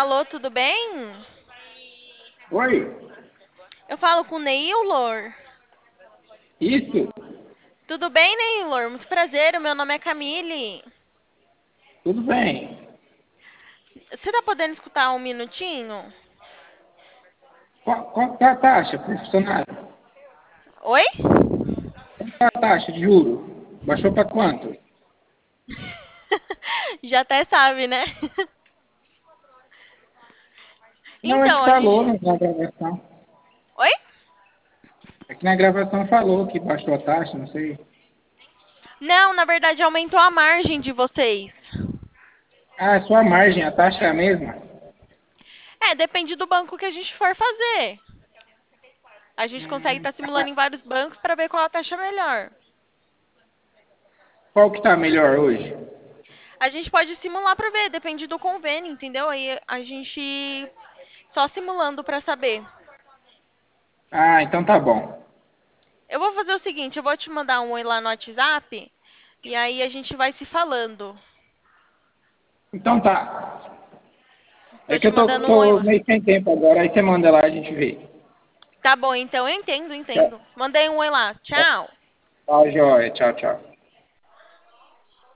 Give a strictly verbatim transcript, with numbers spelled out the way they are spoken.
Alô, tudo bem? Oi, Eu falo com o Neylor. isso? Tudo bem, Neylor? Muito prazer, o meu nome é Camille. Tudo bem. Você tá podendo escutar um minutinho? Qual, qual que é a taxa para funcionário? Oi? Qual que é a taxa de juro? Baixou para quanto? Já até sabe, né? Não, é que Então, a falou gente. na na gravação. Oi? É que na gravação falou que baixou a taxa, não sei. Não, na verdade aumentou a margem de vocês. Ah, a sua margem, a taxa é a mesma? É, depende do banco que a gente for fazer. A gente consegue Hum, estar simulando ah, em vários bancos para ver qual a taxa melhor. qual que está melhor hoje? A gente pode simular para ver, depende do convênio, entendeu? Aí a gente só simulando para saber. Ah, então tá bom. Eu vou fazer o seguinte, eu vou te mandar um oi lá no WhatsApp e aí a gente vai se falando. Então tá. É Tô que te eu tô, mandando um oi tô lá. meio sem tempo agora, aí você manda lá, a gente vê. Tá bom, então eu entendo, Tchau. entendo. Mandei um oi lá. Tchau. Tá, joia. Tchau, tchau.